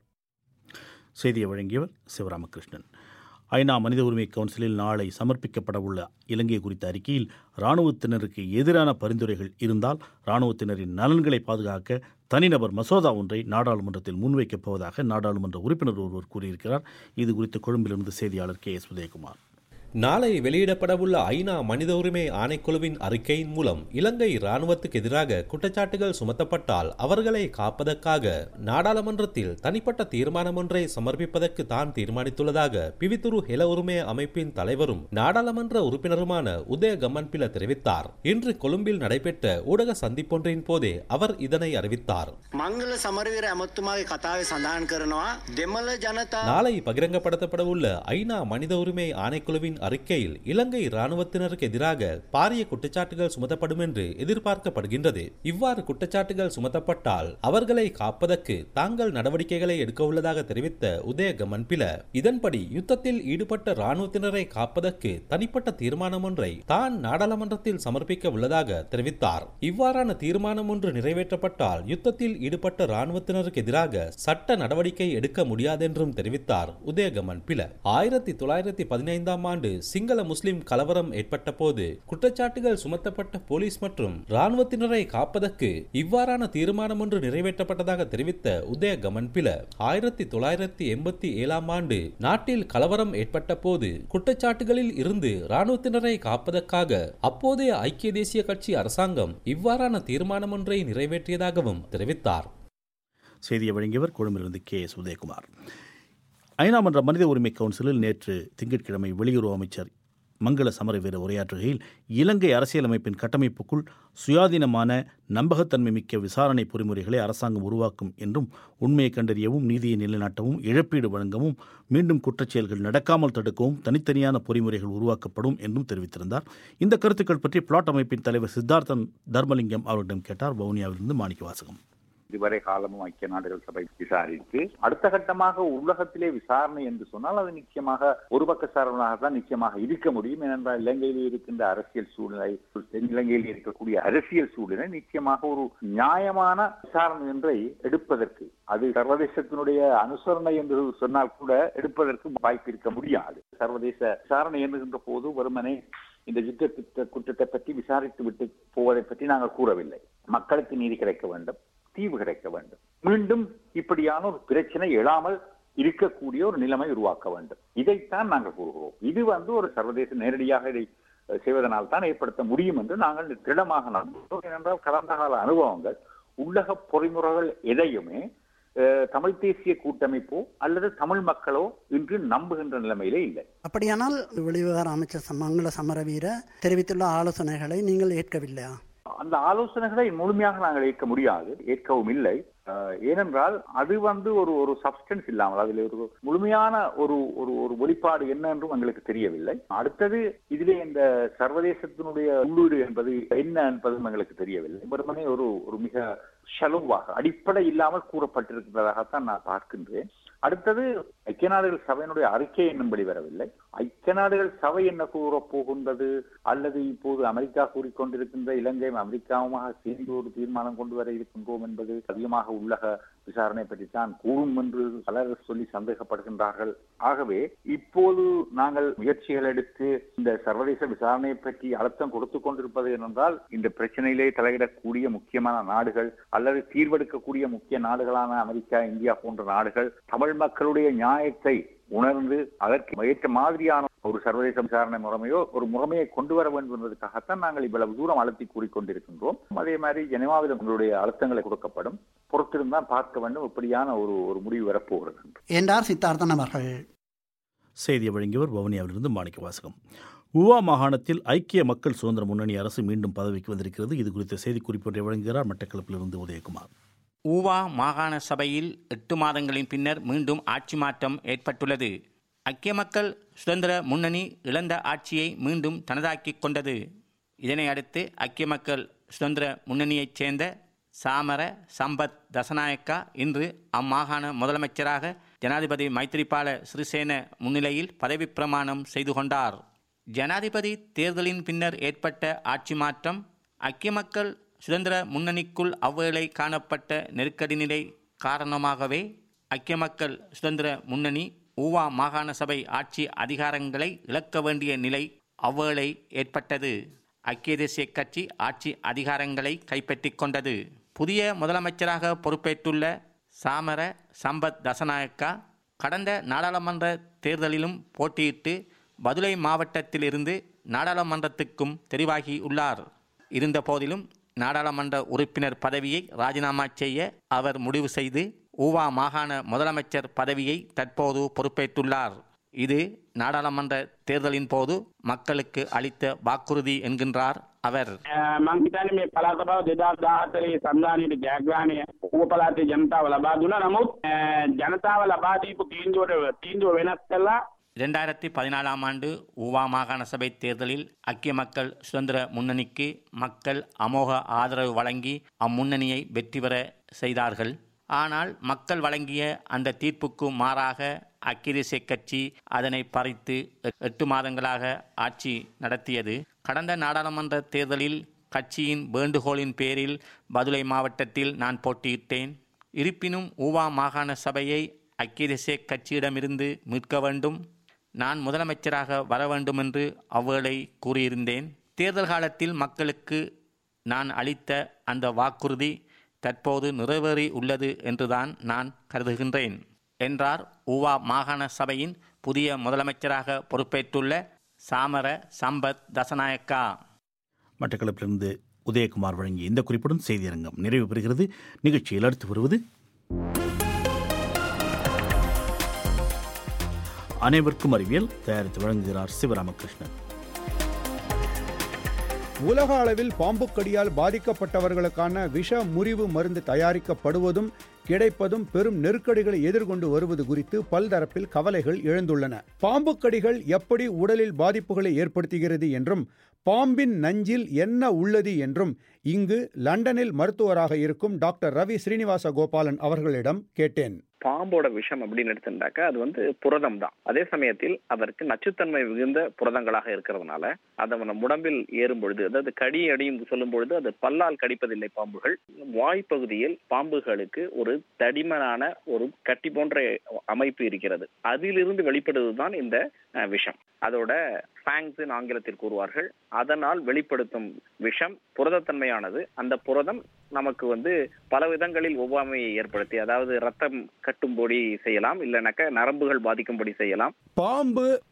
செய்தியை வழங்கியவர் சிவராமகிருஷ்ணன். ஐநா மனித உரிமை கவுன்சிலில் நாளை சமர்ப்பிக்கப்பட உள்ள இலங்கை குறித்த அறிக்கையில் இராணுவத்தினருக்கு எதிரான பரிந்துரைகள் இருந்தால் இராணுவத்தினரின் நலன்களை பாதுகாக்க தனிநபர் மசோதா ஒன்றை நாடாளுமன்றத்தில் முன்வைக்கப் போவதாக நாடாளுமன்ற உறுப்பினர் ஒருவர் கூறியிருக்கிறார். இது குறித்து கொழும்பிலிருந்து செய்தியாளர் கே எஸ் உதயகுமார். நாளை வெளியிடப்படவுள்ள ஐநா மனித உரிமை ஆணைக்குழுவின் அறிக்கையின் மூலம் இலங்கை இராணுவத்துக்கு எதிராக குற்றச்சாட்டுகள் சுமத்தப்பட்டால் அவர்களை காப்பதற்காக நாடாளுமன்றத்தில் தனிப்பட்ட தீர்மானம் ஒன்றை சமர்ப்பிப்பதற்கு தான் தீர்மானித்துள்ளதாக பிவித்துரு ஹெல உரிமை அமைப்பின் தலைவரும் நாடாளுமன்ற உறுப்பினருமான உதய கம்மன்பில தெரிவித்தார். இன்று கொழும்பில் நடைபெற்ற ஊடக சந்திப்பொன்றின் போதே அவர் இதனை அறிவித்தார். நாளை பகிரங்கப்படுத்தப்படவுள்ள ஐநா மனித உரிமை ஆணைக்குழுவின் அறிக்கையில் இலங்கை இராணுவத்தினருக்கு எதிராக பாரிய குற்றச்சாட்டுகள் சுமத்தப்படும் என்று எதிர்பார்க்கப்படுகின்றது. இவ்வாறு குற்றச்சாட்டுகள் சுமத்தப்பட்டால் அவர்களை காப்பதற்கு தாங்கள் நடவடிக்கைகளை எடுக்க உள்ளதாக தெரிவித்த உதய கமன்பில, இதன்படி யுத்தத்தில் ஈடுபட்ட இராணுவத்தினரை காப்பதற்கு தனிப்பட்ட தீர்மானம் ஒன்றை தான் நாடாளுமன்றத்தில் சமர்ப்பிக்க உள்ளதாக தெரிவித்தார். இவ்வாறான தீர்மானம் ஒன்று நிறைவேற்றப்பட்டால் யுத்தத்தில் ஈடுபட்ட இராணுவத்தினருக்கு எதிராக சட்ட நடவடிக்கை எடுக்க முடியாதென்றும் தெரிவித்தார் உதய கமன்பில. ஆயிரத்தி தொள்ளாயிரத்தி பதினைந்தாம் ஆண்டு சிங்கள முஸ்லிம் கலவரம் ஏற்பட்ட போது குற்றச்சாட்டுகள் சுமத்தப்பட்ட போலீஸ் மற்றும் இராணுவத்தினரை காப்பதற்கு இவ்வாறான தீர்மானம் ஒன்று நிறைவேற்றப்பட்டதாக தெரிவித்த உதய கமன்பில, ஆயிரத்தி தொள்ளாயிரத்தி எண்பத்தி ஏழாம் ஆண்டு நாட்டில் கலவரம் ஏற்பட்ட போது குற்றச்சாட்டுகளில் இருந்து இராணுவத்தினரை காப்பதற்காக அப்போதைய ஐக்கிய தேசிய கட்சி அரசாங்கம் இவ்வாறான தீர்மானம் ஒன்றை நிறைவேற்றியதாகவும் தெரிவித்தார். செய்தியை வழங்கியவர் கொழும்பிலிருந்து கே எஸ் உதயகுமார். ஐநா மன்ற மனித உரிமை கவுன்சிலில் நேற்று திங்கட்கிழமை வெளியுறவு அமைச்சர் மங்கள சமரவீர உரையாற்றுகையில் இலங்கை அரசியலமைப்பின் கட்டமைப்புக்குள் சுயாதீனமான நம்பகத்தன்மை மிக்க விசாரணை பொறிமுறைகளை அரசாங்கம் உருவாக்கும் என்றும் உண்மையை கண்டறியவும் நீதியை நிலைநாட்டவும் இழப்பீடு வழங்கவும் மீண்டும் குற்றச்செயல்கள் நடக்காமல் தடுக்கவும் தனித்தனியான பொறிமுறைகள் உருவாக்கப்படும் என்றும் தெரிவித்திருந்தார். இந்த கருத்துக்கள் பற்றி பிளாட் அமைப்பின் தலைவர் சித்தார்த்தன் தர்மலிங்கம் அவர்களிடம் கேட்டார். வவுனியாவிலிருந்து மாணிக்கவாசகம். இதுவரை காலமும் ஐக்கிய நாடுகள் சபை விசாரித்து அடுத்த கட்டமாக உலகத்திலே விசாரணை என்று சொன்னால் அது நிச்சயமாக ஒரு பக்க சார்பாக தான் நிச்சயமாக இருக்க முடியும். ஏனென்றால் இலங்கையில் இருக்கின்ற அரசியல் சூழ்நிலை, இலங்கையில் இருக்கக்கூடிய அரசியல் சூழ்நிலை நிச்சயமாக ஒரு நியாயமான விசாரணை ஒன்றை எடுப்பதற்கு, அது சர்வதேசத்தினுடைய அனுசரணை என்று சொன்னால் கூட எடுப்பதற்கு வாய்ப்பு இருக்க முடியாது. சர்வதேச விசாரணை என்கின்ற போது வெறுமனே இந்த யுத்த குற்றத்தை பற்றி விசாரித்து விட்டு போவதை பற்றி நாங்கள் கூறவில்லை. மக்களுக்கு நீதி கிடைக்க வேண்டும், தீர்வு கிடைக்க வேண்டும், மீண்டும் இப்படியான ஒரு பிரச்சனை எழாமல் இருக்கக்கூடிய ஒரு நிலைமை உருவாக்க வேண்டும். இதைத்தான் நாங்கள் கூறுகிறோம். இது வந்து ஒரு சர்வதேச நேரடியாக இதை செய்வதனால் தான் ஏற்படுத்த முடியும் என்று நாங்கள் திடமாக நம்புகிறோம். ஏனென்றால் கடந்த கால அனுபவங்கள் உலக பொறிமுறைகள் எதையுமே தமிழ் தேசிய கூட்டமைப்போ அல்லது தமிழ் மக்களோ இன்று நம்புகின்ற நிலைமையிலே இல்லை. அப்படியானால் வெளிவிவகார அமைச்சர் மங்கள சமரவீர தெரிவித்துள்ள ஆலோசனைகளை நீங்கள் ஏற்கவில்லையா? அந்த ஆலோசனைகளை முழுமையாக நாங்கள் ஏற்க முடியாது, ஏற்கவும் இல்லை. ஏனென்றால் அது வந்து ஒரு ஒரு சப்ஸ்டன்ஸ் இல்லாமல் அதில் ஒரு முழுமையான ஒரு ஒரு ஒரு வெளிப்பாடு என்ன என்றும் எங்களுக்கு தெரியவில்லை. அடுத்தது இதிலே இந்த சர்வதேசத்தினுடைய உள்ளீடு என்பது என்ன என்பதும் எங்களுக்கு தெரியவில்லை. வெறுமனே ஒரு ஒரு மிக ஷலோவாக அடிப்படை இல்லாமல் கூறப்பட்டிருக்கிறதாகத்தான் நான் பார்க்கின்றேன். அடுத்தது ஐக்கிய நாடுகள் சபையினுடைய அறிக்கை என்னும்படி வரவில்லை. ஐக்கிய நாடுகள் சபை என்ன கூறப் போகின்றது அல்லது இப்போது அமெரிக்கா கூறிக்கொண்டிருக்கின்ற இலங்கையும் அமெரிக்காவுமாக சேர்ந்து ஒரு தீர்மானம் கொண்டு வர இருக்கின்றோம் என்பது அதிகமாக உள்ளக விசாரணை பற்றித்தான் கூறும் என்று பலர் சொல்லி சந்தேகப்படுகின்றார்கள். ஆகவே இப்போது நாங்கள் முயற்சிகள் எடுத்து இந்த சர்வதேச விசாரணையை பற்றி அழுத்தம் கொடுத்துக் கொண்டிருப்பது என்றால் இந்த பிரச்சனையிலே தலையிடக்கூடிய முக்கியமான நாடுகள் அல்லது தீர்வெடுக்கக்கூடிய முக்கிய நாடுகளான அமெரிக்கா, இந்தியா போன்ற நாடுகள் தமிழ் மக்களுடைய நியாயத்தை உணர்ந்து அதற்கு ஏற்ற மாதிரியான ஒரு சர்வதேச விசாரணை முறைமையோ ஒரு முறைமையை கொண்டு வர வேண்டும் என்பதற்காகத்தான் நாங்கள் இவ்வளவு தூரம் அழுத்தி கூறிக்கொண்டிருக்கின்றோம். அதே மாதிரி ஜெனீவாவில் உங்களுடைய அழுத்தங்களை கொடுக்கப்படும், பொறுத்திருந்தான் பார்க்க வேண்டும் இப்படியான ஒரு ஒரு முடிவு வரப்போகிறது என்றார் சித்தார்த்தன் அவர்கள். செய்தியை வழங்கியவர் வவுனியாவிலிருந்து மாணிக்க வாசகம். உவா மாகாணத்தில் ஐக்கிய மக்கள் சுதந்திர முன்னணி அரசு மீண்டும் பதவிக்கு வந்திருக்கிறது. இது குறித்த செய்திக்குறிப்பு ஒன்றை வழங்குகிறார் மட்டக்களப்பிலிருந்து உதயகுமார். ஊவா மாகாண சபையில் எட்டு மாதங்களின் பின்னர் மீண்டும் ஆட்சி மாற்றம் ஏற்பட்டுள்ளது. ஐக்கிய மக்கள் சுதந்திர முன்னணி இழந்த ஆட்சியை மீண்டும் தனதாக்கிக் கொண்டது. இதனை அடுத்து ஐக்கிய மக்கள் சுதந்திர முன்னணியைச் சேர்ந்த சாமர சம்பத் தசநாயக்கா இன்று அம்மாகாண முதலமைச்சராக ஜனாதிபதி மைத்திரிபால சிறிசேன முன்னிலையில் பதவி பிரமாணம் செய்து கொண்டார். ஜனாதிபதி தேர்தலின் பின்னர் ஏற்பட்ட ஆட்சி மாற்றம் ஐக்கிய மக்கள் சுதந்திர முன்னணிக்குள் அவ்வேளை காணப்பட்ட நெருக்கடி நிலை காரணமாகவே ஐக்கிய மக்கள் சுதந்திர முன்னணி ஊவா மாகாண சபை ஆட்சி அதிகாரங்களை இழக்க வேண்டிய நிலை அவ்வேளை ஏற்பட்டது. ஐக்கிய தேசிய கட்சி ஆட்சி அதிகாரங்களை கைப்பற்றி கொண்டது. புதிய முதலமைச்சராக பொறுப்பேற்றுள்ள சாமர சம்பத் தசநாயக்கா கடந்த நாடாளுமன்ற தேர்தலிலும் போட்டியிட்டு பதுளை மாவட்டத்தில் இருந்து நாடாளுமன்றத்துக்கும் தெரிவாகியுள்ளார். இருந்த போதிலும் நாடாளுமன்ற உறுப்பினர் பதவியை ராஜினாமா செய்ய அவர் முடிவு செய்து ஊவா மாகாண முதலமைச்சர் பதவியை தற்போது பொறுப்பேற்றுள்ளார். இது நாடாளுமன்ற தேர்தலின் போது மக்களுக்கு அளித்த வாக்குறுதி என்கின்றார் அவர். මං හිතන්නේ මේ පළාත බව දෙදාස් දාහතරේ සංවිධානයේ ජයග්‍රහණය ඌව පළාතේ ජනතාව ලබා දුන්නා. නමුත් ජනතාව ලබා දීපු තීන්දුවට තීන්දුව වෙනස් කළා. இரண்டாயிரத்தி பதினாலாம் ஆண்டு ஊவா மாகாண சபை தேர்தலில் ஐக்கிய மக்கள் சுதந்திர முன்னணிக்கு மக்கள் அமோக ஆதரவு வழங்கி அம்முன்னணியை வெற்றி பெற செய்தார்கள். ஆனால் மக்கள் வழங்கிய அந்த தீர்ப்புக்கு மாறாக ஐக்கிய தேசிய கட்சி அதனை பறித்து எட்டு மாதங்களாக ஆட்சி நடத்தியது. கடந்த நாடாளுமன்ற தேர்தலில் கட்சியின் வேண்டுகோளின் பேரில் பதுளை மாவட்டத்தில் நான் போட்டியிட்டேன். இருப்பினும் ஊவா மாகாண சபையை ஐக்கிய தேசிய கட்சியிடமிருந்து மீட்க வேண்டும், நான் முதலமைச்சராக வர வேண்டும் என்று அவ்வேளை கூறியிருந்தேன். தேர்தல் காலத்தில் மக்களுக்கு நான் அளித்த அந்த வாக்குறுதி தற்போது நிறைவேறி உள்ளது என்றுதான் நான் கருதுகின்றேன் என்றார் ஊவா மாகாண சபையின் புதிய முதலமைச்சராக பொறுப்பேற்றுள்ள சாமர சம்பத் தசநாயக்கா. மட்டக்களப்பிலிருந்து உதயகுமார் வழங்கிய இந்த குறிப்புடன் செய்தியரங்கம் நிறைவு பெறுகிறது. நிகழ்ச்சியில் அடுத்து வருவது அனைவருக்கும் அறிவியல், தயாரித்து வழங்குகிறார் சிவராமகிருஷ்ணன். உலக அளவில் பாம்புக்கடியால் பாதிக்கப்பட்டவர்களுக்கான விஷ முறிவு மருந்து தயாரிக்கப்படுவதும் கிடைப்பதும் பெரும் நெருக்கடிகளை எதிர்கொண்டு வருவது குறித்து பல்தரப்பில் கவலைகள் எழுந்துள்ளன. பாம்புக்கடிகள் எப்படி உடலில் பாதிப்புகளை ஏற்படுத்துகிறது என்றும் பாம்பின் நஞ்சில் என்ன உள்ளது என்றும் இங்கு லண்டனில் மருத்துவராக இருக்கும் டாக்டர் ரவி ஸ்ரீனிவாச கோபாலன் அவர்களிடம் கேட்டேன். பாம்போட விஷம் அப்படின்னு எடுத்துட்டாக்க அது வந்து புரதம் தான். அதே சமயத்தில் அதற்கு நச்சுத்தன்மை மிகுந்த புரதங்களாக இருக்கிறதுனால அது நம்ம உடம்பில் ஏறும் பொழுது, அதாவது கடி அடியும் சொல்லும் பொழுது அது பல்லால் கடிப்பதில்லை பாம்புகள். வாய்ப்பகுதியில் பாம்புகளுக்கு ஒரு தடிமனான ஒரு கட்டி போன்ற அமைப்பு இருக்கிறது. அதிலிருந்து வெளிப்படுவதுதான் இந்த விஷம். அதோட ஃபேங்ஸ் ஆங்கிலத்தில் கூறுவார்கள். அதனால் வெளிப்படுத்தும் விஷம் புரதத்தன்மையானது. அந்த புரதம் நமக்கு வந்து பல விதங்களில் ஒவ்வாமையை ஏற்படுத்தி, அதாவது ரத்தம் கட்டும்படி செய்யலாம், இல்லைனாக்க நரம்புகள் பாதிக்கும்படி செய்யலாம். பாம்பு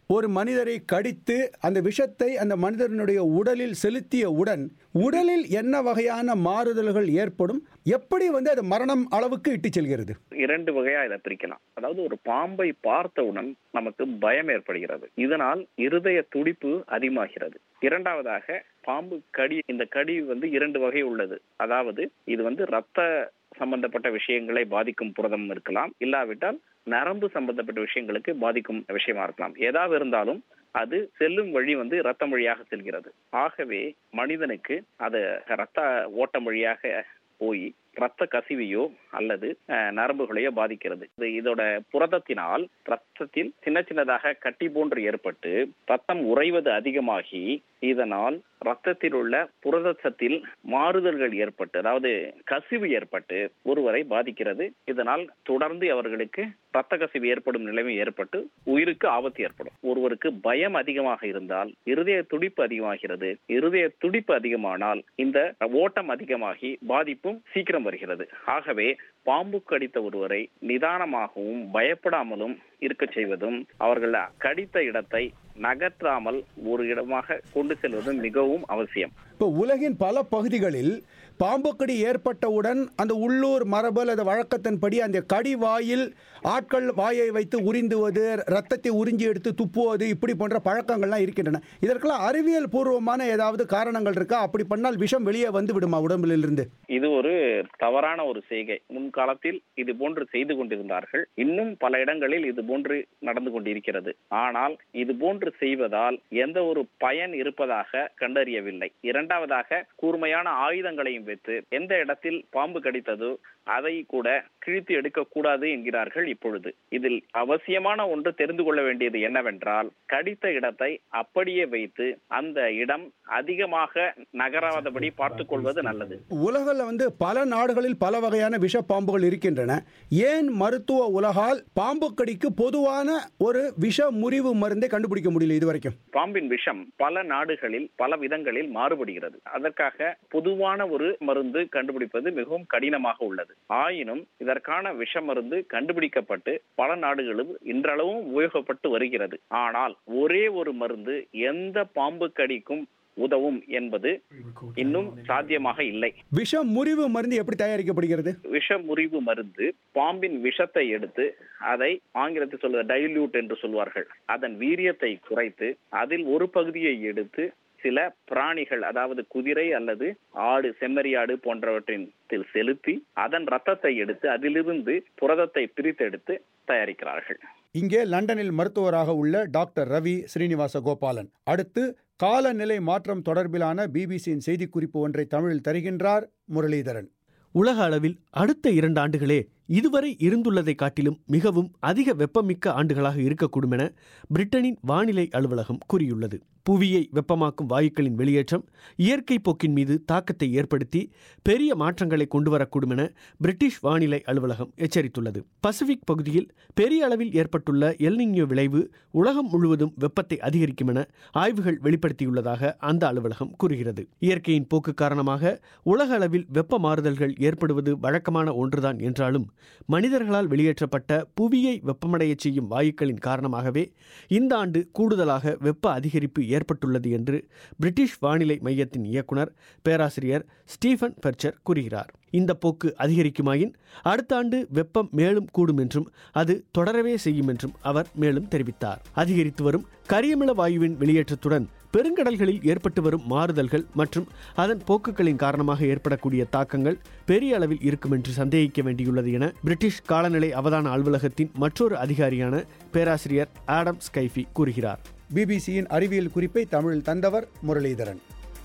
ஒரு மனிதரை கடித்து அந்த விஷத்தை அந்த மனிதனுடைய உடலில் செலுத்தியவுடன் உடலில் என்ன வகையான மாறுதல்கள் ஏற்படும், எப்படி வந்து அது மரணம் அளவுக்கு இட்டு செல்கிறது? இரண்டு வகையா இதை பிரிக்கலாம். அதாவது ஒரு பாம்பை பார்த்தவுடன் நமக்கு பயம் ஏற்படுகிறது, இதனால் இருதய துடிப்பு அதிகமாகிறது. இரண்டாவதாக பாம்பு கடி, இந்த கடி வந்து இரண்டு வகை உள்ளது. அதாவது இது வந்து ரத்த சம்பந்தப்பட்ட விஷயங்களை பாதிக்கும் புரதம் இருக்கலாம், இல்லாவிட்டால் நரம்பு சம்பந்தப்பட்ட விஷயங்களுக்கு பாதிக்கும் விஷயமா இருக்கலாம். ஏதாவது இருந்தாலும் அது செல்லும் வழி வந்து ரத்தம் வழியாக செல்கிறது. ஆகவே மனிதனுக்கு அது ரத்த ஓட்டம் வழியாக போய் ரத்த கசிவையோ அல்லது நரம்புகளையோ பாதிக்கிறது. இதோட புரதத்தினால் ரத்தத்தில் சின்ன சின்னதாக கட்டி போன்று ஏற்பட்டு ரத்தம் உறைவது அதிகமாகி இதனால் ரத்தத்தில் உள்ள புரதத்தில் மாறுதல்கள் ஏற்பட்டு, அதாவது கசிவு ஏற்பட்டு ஒருவரை பாதிக்கிறது. இதனால் தொடர்ந்து அவர்களுக்கு ரத்த கசிவு ஏற்படும் நிலைமை ஏற்பட்டு உயிருக்கு ஆபத்து ஏற்படும். ஒருவருக்கு பயம் அதிகமாக இருந்தால் இருதய துடிப்பு அதிகமாகிறது. இருதய துடிப்பு அதிகமானால் இந்த ஓட்டம் அதிகமாகி பாதிப்பும் சீக்கிரம் வருகிறது. ஆகவே பாம்பு கடித்த ஒருவரை நிதானமாகவும் பயப்படாமலும் இருக்க செய்வதும் அவர்கள் கடித்த இடத்தை நகற்றாமல் ஒரு இடமாக கொண்டு செல்வதும் மிகவும் அவசியம். இப்போ உலகின் பல பகுதிகளில் பாம்பு கடி ஏற்பட்டவுடன் அந்த உள்ளூர் மரபு அல்லது வழக்கத்தின்படி அந்த கடி வாயில் ஆட்கள் வாயை வைத்து உறிந்துவது, ரத்தத்தை உறிஞ்சி எடுத்து துப்புவது, இப்படி போன்ற பழக்கங்கள்லாம் இருக்கின்றன. இதற்கெல்லாம் அறிவியல் பூர்வமான ஏதாவது காரணங்கள் இருக்கா? அப்படி பண்ணால் விஷம் வெளியே வந்து விடுமா உடம்பிலிருந்து? இது ஒரு தவறான ஒரு செய்கை. முன்காலத்தில் இது போன்று செய்து கொண்டிருந்தார்கள். இன்னும் பல இடங்களில் இது போன்று நடந்து கொண்டிருக்கிறது. ஆனால் இது போன்று செய்வதால் எந்த ஒரு பயன் இருப்பதாக கண்டறியவில்லை. இரண்டாவதாக கூர்மையான ஆயுதங்களையும் வைத்து எந்த இடத்தில் பாம்பு கடித்ததோ அதை கூட கிழித்து எடுக்க கூடாது என்கிறார்கள். இப்பொழுது இதில் அவசியமான ஒன்று தெரிந்து கொள்ள வேண்டியது என்னவென்றால், கடித்த இடத்தை அப்படியே வைத்து அந்த இடம் அதிகமாக நகராதபடி பார்த்துக் கொள்வது நல்லது. உலகில் வந்து பல நாடுகளில் பல வகையான விஷ பாம்புகள் இருக்கின்றன. ஏன் மருத்துவ உலகால் பாம்பு கடிக்கு பொதுவான ஒரு விஷ முறிவு மருந்தை கண்டுபிடிக்க முடியல இதுவரைக்கும்? பாம்பின் விஷம் பல நாடுகளில் பல விதங்களில் மாறுபடுகிறது. அதற்காக பொதுவான ஒரு மருந்து கண்டுபிடிப்பது மிகவும் கடினமாக உள்ளது. ஆயினும் இதற்கான விஷ மருந்து கண்டுபிடிக்கப்பட்டு பல நாடுகளும் இன்றளவும் உபயோகப்பட்டு வருகிறது. ஆனால் ஒரே ஒரு மருந்து எந்த பாம்பு கடிக்கும் உதவும் என்பது இன்னும் சாத்தியமாக இல்லை. விஷ முறிவு மருந்து எப்படி தயாரிக்கப்படுகிறது? விஷ முறிவு மருந்து பாம்பின் விஷத்தை எடுத்து அதை ஆங்கிலத்தில் சொல்வது டைல்யூட் என்று சொல்வார்கள். அதன் வீரியத்தை குறைத்து அதில் ஒரு பகுதியை எடுத்து சில பிராணிகள், அதாவது குதிரை அல்லது ஆடு, செம்மறியாடு போன்றவற்றின் செலுத்தி அதன் ரத்தத்தை எடுத்து அதிலிருந்து புரதத்தை பிரித்தெடுத்து தயாரிக்கிறார்கள். இங்கே லண்டனில் மருத்துவராக உள்ள டாக்டர் ரவி ஸ்ரீனிவாச கோபாலன். அடுத்து காலநிலை மாற்றம் தொடர்பிலான பிபிசியின் செய்திக்குறிப்பு ஒன்றை தமிழில் தருகின்றார் முரளிதரன். உலக அளவில் அடுத்த இரண்டு ஆண்டுகளே இதுவரை இருந்துள்ளதை காட்டிலும் மிகவும் அதிக வெப்பமிக்க ஆண்டுகளாக இருக்கக்கூடும் என பிரிட்டனின் வானிலை அலுவலகம் கூறியுள்ளது. புவியை வெப்பமாக்கும் வாயுக்களின் வெளியேற்றம் இயற்கை போக்கின் மீது தாக்கத்தை ஏற்படுத்தி பெரிய மாற்றங்களை கொண்டுவரக்கூடும் என பிரிட்டிஷ் வானிலை அலுவலகம் எச்சரித்துள்ளது. பசிபிக் பகுதியில் பெரிய அளவில் ஏற்பட்டுள்ள எல் நின்யோ விளைவு உலகம் முழுவதும் வெப்பத்தை அதிகரிக்கும் என ஆய்வுகள் வெளிப்படுத்தியுள்ளதாக அந்த அலுவலகம் கூறுகிறது. இயற்கையின் போக்கு காரணமாக உலக அளவில் வெப்ப மாறுதல்கள் ஏற்படுவது வழக்கமான ஒன்றுதான் என்றாலும் மனிதர்களால் வெளியேற்றப்பட்ட புவியை வெப்பமடைய செய்யும் வாயுக்களின் காரணமாகவே இந்த ஆண்டு கூடுதலாக வெப்ப அதிகரிப்பு ஏற்பட்டுள்ளது என்று பிரிட்டிஷ் வானிலை மையத்தின் இயக்குனர் பேராசிரியர் ஸ்டீஃபன் பெர்ச்சர் கூறுகிறார். இந்த போக்கு அதிகரிக்குமாயின் அடுத்த ஆண்டு வெப்பம் மேலும் கூடும் என்றும் அது தொடரவே செய்யும் என்றும் அவர் மேலும் தெரிவித்தார். அதிகரித்து வரும் கரியமில வாயுவின் வெளியேற்றத்துடன் பெருங்கடல்களில் ஏற்பட்டு வரும் மாறுதல்கள் மற்றும் அதன் போக்குகளின் காரணமாக ஏற்படக்கூடிய தாக்கங்கள் பெரிய அளவில் இருக்கும் என்று சந்தேகிக்க வேண்டியுள்ளது என பிரிட்டிஷ் காலநிலை அவதான அலுவலகத்தின் மற்றொரு அதிகாரியான பேராசிரியர் ஆடம் ஸ்கைஃபி கூறுகிறார். பிபிசியின் அறிவியல் குறிப்பை தமிழில் தந்தவர் முரளிதரன்.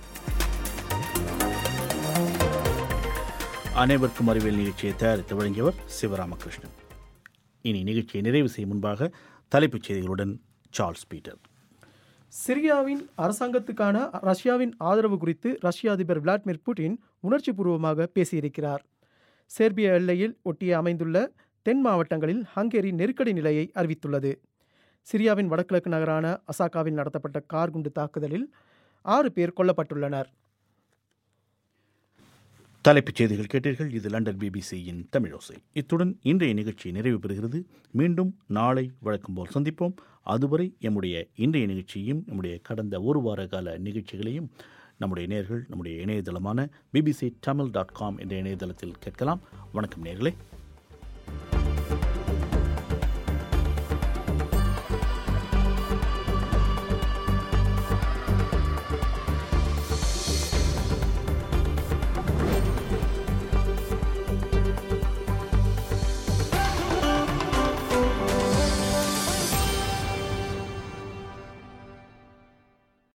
அனைவருக்கும் அறிவியல் நிகழ்ச்சியை தயாரித்து வழங்கியவர் சிவராமகிருஷ்ணன். இனி நிகழ்ச்சியை நிறைவு செய்யும் முன்பாக தலைப்புச் செய்திகளுடன் சார்ல்ஸ் பீட்டர். சிரியாவின் அரசாங்கத்துக்கான ரஷ்யாவின் ஆதரவு குறித்து ரஷ்ய அதிபர் விளாடிமிர் புட்டின் உணர்ச்சி பூர்வமாக பேசியிருக்கிறார். செர்பிய எல்லையில் ஒட்டிய அமைந்துள்ள தென் மாவட்டங்களில் ஹங்கேரி நெருக்கடி நிலையை அறிவித்துள்ளது. சிரியாவின் வடகிழக்கு நகரான அசாகாவில் நடத்தப்பட்ட கார் குண்டு தாக்குதலில் ஆறு பேர் கொல்லப்பட்டுள்ளனர். தலைப்புச் செய்திகள் கேட்டீர்கள். இது லண்டன் பிபிசியின் தமிழோசை. இத்துடன் இன்றைய நிகழ்ச்சி நிறைவு பெறுகிறது. மீண்டும் நாளை வழக்கம் போல் சந்திப்போம். அதுவரை எம்முடைய இன்றைய நிகழ்ச்சியையும் நம்முடைய கடந்த ஒரு வார கால நிகழ்ச்சிகளையும் நம்முடைய நேயர்கள் நம்முடைய இணையதளமான பிபிசி தமிழ் டாட் காம் என்ற இணையதளத்தில் கேட்கலாம். வணக்கம் நேயர்களே.